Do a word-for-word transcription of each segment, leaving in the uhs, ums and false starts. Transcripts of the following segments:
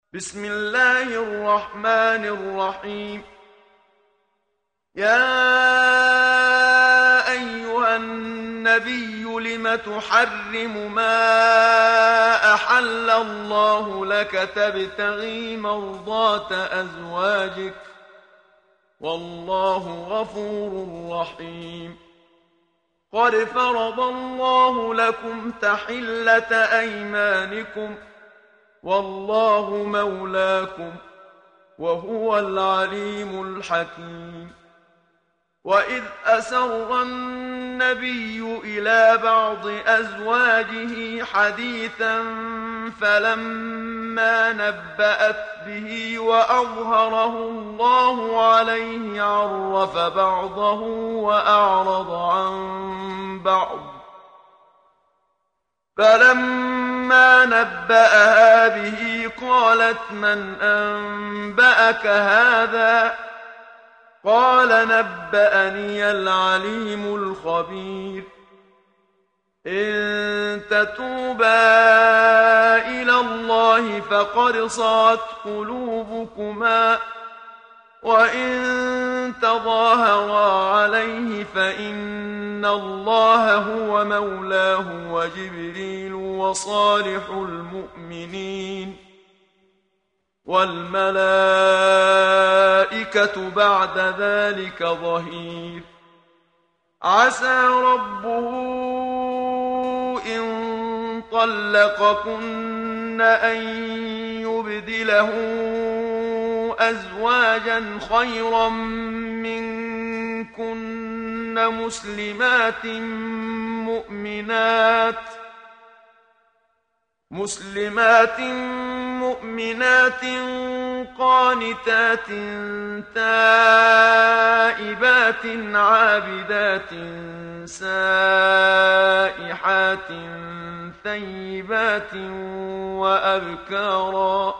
بسم الله الرحمن الرحيم. يا أيها النبي لم تحرم ما أحل الله لك تبتغي مرضات أزواجك والله غفور رحيم. قد فرض الله لكم تحلة أيمانكم والله مولاكم وهو العليم الحكيم. وإذ أسر النبي إلى بعض أزواجه حديثا فلما نبأت به وأظهره الله عليه عرف بعضه وأعرض عن بعض، فلما نبأها به قالت من أنبأك هذا؟ قال نبأني العليم الخبير. إن تتوبا إلى الله فقد صغت قلوبكما وإن تظاهرا عليه فإن الله هو مولاه وجبريل وصالح المؤمنين والملائكة بعد ذلك ظهير. عسى ربه إن طلقكن أن يبدله أزواجا خيرا منكن مسلمات مؤمنات مسلمات مؤمنات قانتات تائبات عابدات سائحات ثيبات وأبكارا.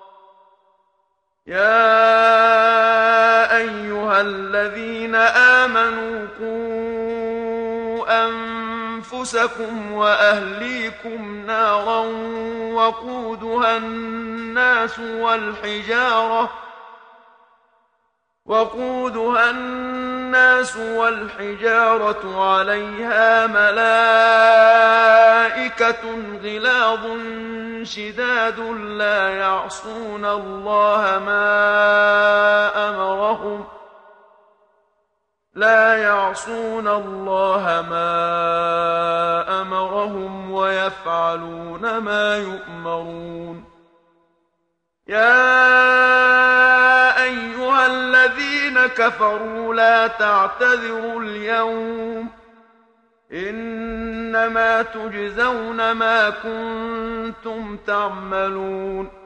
يا أيها الذين آمنوا قوا أنفسكم وأهليكم نارا وقودها الناس والحجارة وقودها الناس والحجارة عليها ملائكة غلاظ شداد لا يعصون الله ما أمرهم لا يعصون الله ما أمرهم ويفعلون ما يؤمرون. يا أيها الذين كفروا لا تعتذروا اليوم إنما تجزون ما كنتم تعملون.